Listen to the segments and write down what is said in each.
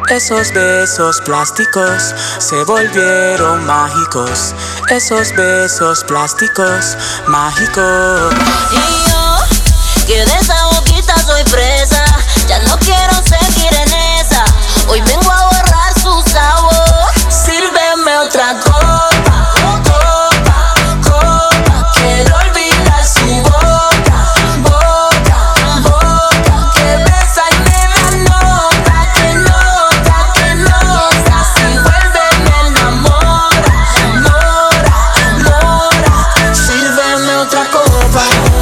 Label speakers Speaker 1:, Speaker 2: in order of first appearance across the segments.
Speaker 1: Esos besos plásticos se volvieron mágicos. Esos besos plásticos mágicos.
Speaker 2: Y yo, que de esa boquita soy presa, ya no quiero seguir en esa. Hoy vengo a borrar su sabor. Sírveme otra copa, copa, copa. Quiero olvidar su boca, boca, boca. Que besa y me da nota, que nota, que nota. Si vuelve me enamora, enamora, enamora. Sírveme otra copa.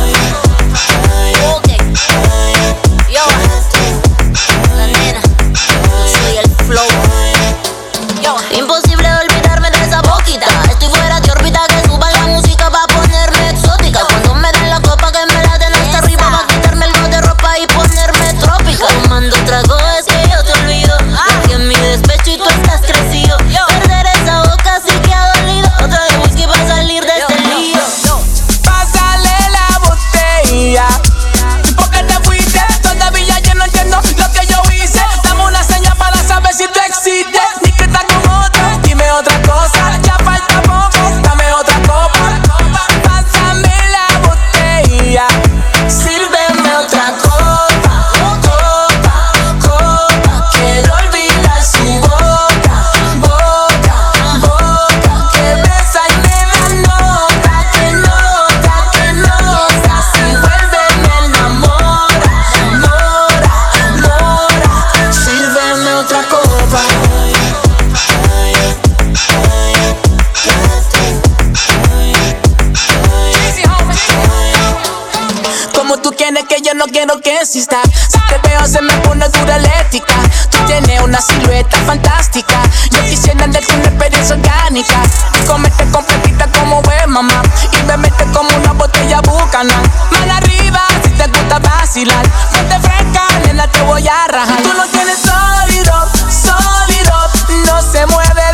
Speaker 2: Ok, yo, la nena, soy el flow. Yo, imposible olvidarme de esa boquita. Estoy fuera de órbita, que suba la música pa' ponerme exótica. Cuando me den la copa que me la den hasta arriba, pa' quitarme el de ropa y ponerme trópica. Tomando trago es que yo te olvido, que en mi despecho y tú estás crecido. Perder esa boca sí que ha dolido. Otra de whisky pa' salir de este lío.
Speaker 1: Pásale la botella. ¿Por qué te fuiste? Todavía yo no entiendo lo que yo hice. Dame una señal para saber si tú existes. Ni que estás con otro, dime otra cosa. Ya falta poco, dame otra copa. Pásame la botella.
Speaker 2: Sírveme otra copa, copa, copa. Quiero olvidar su boca, boca, boca.
Speaker 1: Que besa y me da nota,
Speaker 2: Que nota, que nota. Si vuelve me enamora, enamora, enamora. Sírveme otra copa.
Speaker 1: como tú quieres que yo no quiero que exista. Si te veo se me pone dura eléctrica. Tú tienes una silueta fantástica. Yo quisiera darte una experiencia orgánica y comerte completita como buen mamá. Y beberte como una botella Buchanan. Mal arriba si te gusta vacilar. Ponte fresca, nena, te voy a rajar. Tú lo tienes sólido, sólido. No se mueve